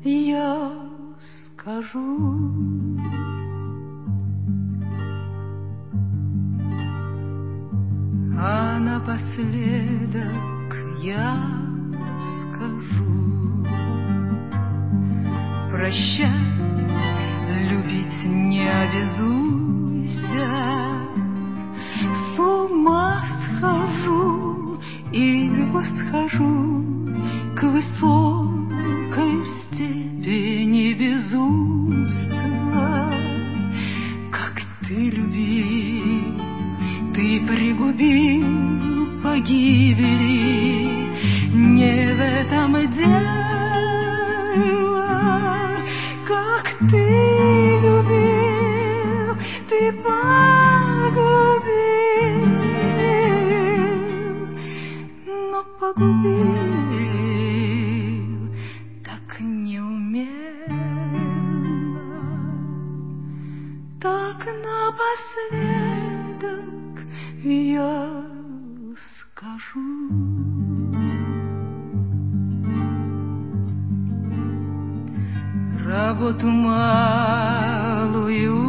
я скажу. А напоследок я скажу: прощай, любить не обязуйся. С ума схожу и восхожу к высокой степени безумства. Как ты любил, ты пригубил погибели, не в этом дело. Как ты любил, ты погубил, но погубил так неумело. Так напоследок я скажу: работу малую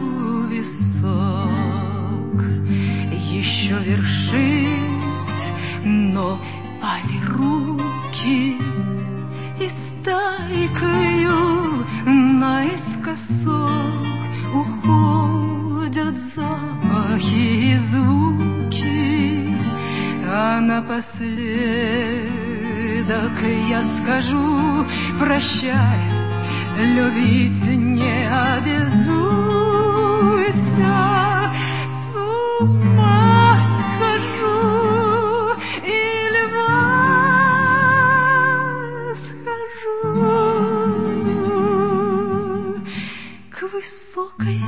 висок еще вершить, но пали руки, и стайкою наискосок уходят запахи и звуки. А напоследок я скажу: прощай, любить не обязуйся. С ума схожу или восхожу к высокой